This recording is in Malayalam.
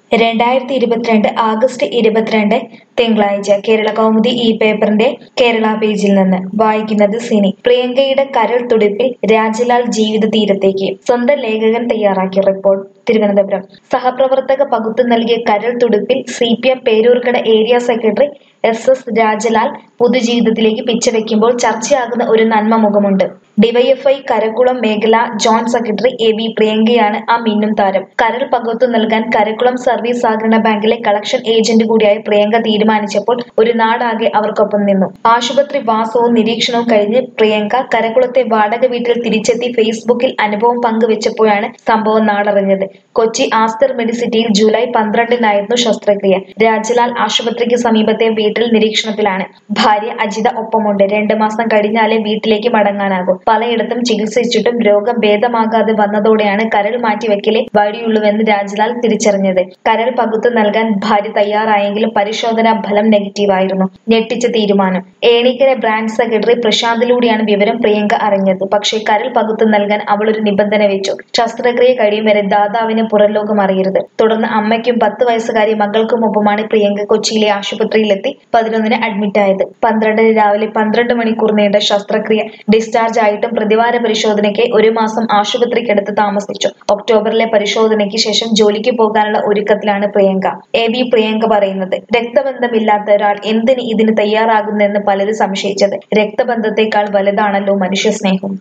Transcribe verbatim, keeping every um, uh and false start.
രണ്ടായിരത്തി ഇരുപത്തിരണ്ട് ആഗസ്റ്റ് ഇരുപത്തിരണ്ട് തിങ്കളാഴ്ച കേരള കൗമുദി ഈ പേപ്പറിന്റെ കേരള പേജിൽ നിന്ന് വായിക്കുന്നത് സിനി. പ്രിയങ്കയുടെ കരൾ തുടിപ്പിൽ രാജലാൽ ജീവിത തീരത്തേക്ക്. സ്വന്തം ലേഖകൻ തയ്യാറാക്കിയ റിപ്പോർട്ട്. തിരുവനന്തപുരം. സഹപ്രവർത്തക പകുത്തു നൽകിയ കരൾ തുടിപ്പിൽ C P M Peroorkada area secretary S S Rajalal പൊതുജീവിതത്തിലേക്ക് പിച്ചവെക്കുമ്പോൾ ചർച്ചയാകുന്ന ഒരു നന്മ മുഖമുണ്ട്. ഡിവൈഎഫ്ഐ കരക്കുളം മേഖല ജോയിന്റ് സെക്രട്ടറി എ ബി പ്രിയങ്കയാണ് ആ മിന്നും താരം. കരൾ പകുത്തു നൽകാൻ കരക്കുളം സർവീസ് സഹകരണ ബാങ്കിലെ കളക്ഷൻ ഏജന്റ് കൂടിയായ പ്രിയങ്ക തീരുമാനിച്ചപ്പോൾ ഒരു നാടാകെ അവർക്കൊപ്പം നിന്നു. ആശുപത്രി വാസവും നിരീക്ഷണവും കഴിഞ്ഞ് പ്രിയങ്ക കരക്കുളത്തെ വാടക വീട്ടിൽ തിരിച്ചെത്തി ഫേസ്ബുക്കിൽ അനുഭവം പങ്കുവെച്ചപ്പോഴാണ് സംഭവം നാടറിഞ്ഞത്. കൊച്ചി ആസ്റ്റർ മെഡിസിറ്റിയിൽ ജൂലൈ പന്ത്രണ്ടിനായിരുന്നു ശസ്ത്രക്രിയ. രാജലാൽ ആശുപത്രിക്ക് സമീപത്തെ വീട്ടിൽ നിരീക്ഷണത്തിലാണ്. ഭാര്യ അജിത ഒപ്പമുണ്ട്. രണ്ട് മാസം കഴിഞ്ഞാലേ വീട്ടിലേക്ക് മടങ്ങാനാകും. പലയിടത്തും ചികിത്സിച്ചിട്ടും രോഗം ഭേദമാകാതെ വന്നതോടെയാണ് കരൾ മാറ്റിവെക്കലേ വഴിയുള്ളൂവെന്ന് രാജലാൽ തിരിച്ചറിഞ്ഞത്. കരൾ പകുത്തു നൽകാൻ ഭാര്യ തയ്യാറായെങ്കിലും പരിശോധനാ ഫലം നെഗറ്റീവായിരുന്നു. ഞെട്ടിച്ച തീരുമാനം. ഏണിക്കര ബ്രാഞ്ച് സെക്രട്ടറി പ്രശാന്തിലൂടെയാണ് വിവരം പ്രിയങ്ക അറിഞ്ഞത്. പക്ഷേ കരൾ പകുത്തു നൽകാൻ അവൾ ഒരു നിബന്ധന വെച്ചു. ശസ്ത്രക്രിയ കഴിയും വരെ ദാതാവിന് പുറംലോകം അറിയരുത്. തുടർന്ന് അമ്മയ്ക്കും പത്ത് വയസ്സുകാരി മകൾക്കുമൊപ്പമാണ് പ്രിയങ്ക കൊച്ചിയിലെ ആശുപത്രിയിലെത്തി പതിനൊന്നിന് അഡ്മിറ്റായത്. പന്ത്രണ്ടിന് രാവിലെ പന്ത്രണ്ട് മണിക്കൂർ നീണ്ട ശസ്ത്രക്രിയ. ഡിസ്ചാർജ് ആയിട്ടും പ്രതിവാര പരിശോധനയ്ക്ക് ഒരു മാസം ആശുപത്രിക്കടുത്ത് താമസിച്ചു. ഒക്ടോബറിലെ പരിശോധനയ്ക്ക് ശേഷം ജോലിക്ക് പോകാനുള്ള ഒരുക്കത്തിലാണ് പ്രിയങ്ക. എ ബി പ്രിയങ്ക പറയുന്നത്, രക്തബന്ധമില്ലാത്ത ഒരാൾ എന്തിന് ഇതിന് തയ്യാറാകുന്നെന്ന് പലരും സംശയിച്ചത്. രക്തബന്ധത്തെക്കാൾ വലുതാണല്ലോ മനുഷ്യസ്നേഹം.